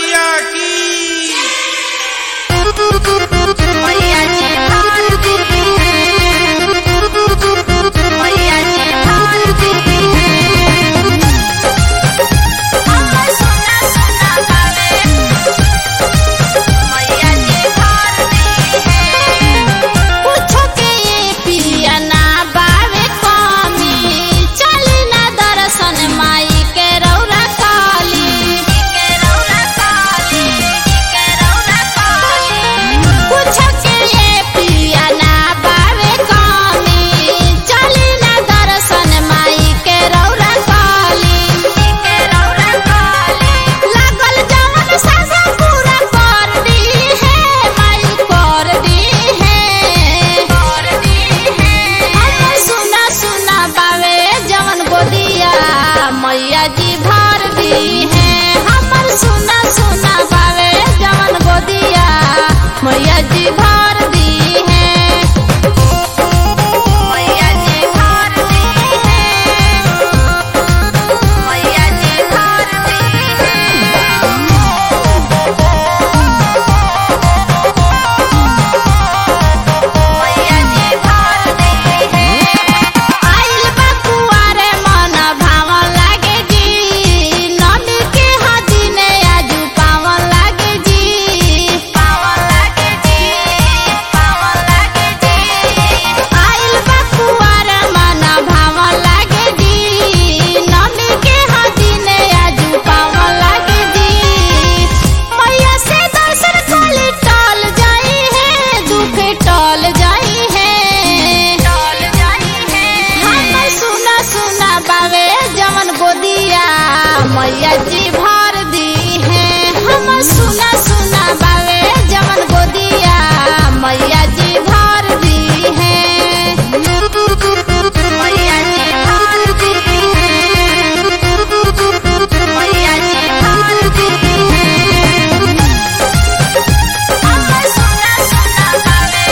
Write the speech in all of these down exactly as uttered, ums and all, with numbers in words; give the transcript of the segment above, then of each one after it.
मैया की। मैया जी भारती है, मैया जी भारती है, अम्मा सुना सुना गावे, मैया जी भारती है। पूछो के ये पिया ना बावे कमी, चली ना दर्शन माई के रौरा काली, के रौरा काली, के रौरा काली। पूछो के ये पिया ना बावे कमी, चली ना दर्शन माई के रौरा काली, के रौरा काली। लागल जवन सासा पूरा कर दी है, माई कर दी है, कर दी है। हम सुना सुना बावे जवन गोदिया, मैया जी भर दी है। हमर सुना सुना बावे जवन गोदिया, मैया जी भर दी है, मैया जी भर दी है, मैया जी भर दी है, मैया जी भर दी है। आइल बा कुआरे मन भावन लागे जी, नमी के हदिने आजू पावन लागे जी, पावन लागे जी, पावन लागे जी। आइल बा कुआरे मन भावन लागे जी, नमी के हदिने आजू पावन लागे जी। मैया से दर्शन खाली टल जाई है, दुख टल जाई है, टल जाई है। हम सुना सुना बावे जवन गोदिया, मैया जी भर दी है। हम सुना सुना बावे जवन गोदिया, मैया जी भर दी है, मैया जी भर दी है, मैया जी भर दी है। हम सुना सुना बावे,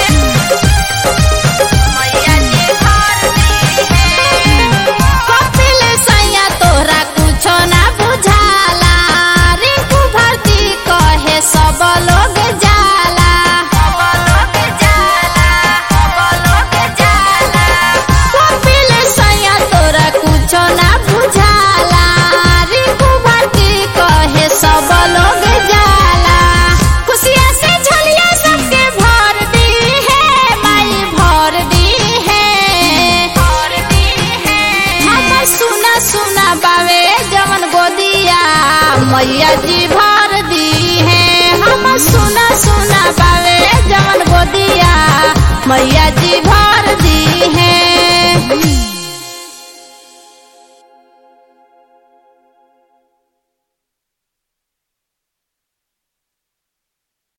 मैया जी भर दी है। कपिल सैया तोरा कुछो ना बुझाला, रिंकू भरती कहे सब लोग जाला, सब लोग जाला, सब लोग जाला। कपिल सैया तोरा कुछो ना बुझाला, रिंकू भरती कहे सब लोग जाला। खुशियाँ से झोलिया सबके भर दी है, माई भर दी है, भर दी है। हम सुना सुना बावे जवन गोदिया, मैया जी भर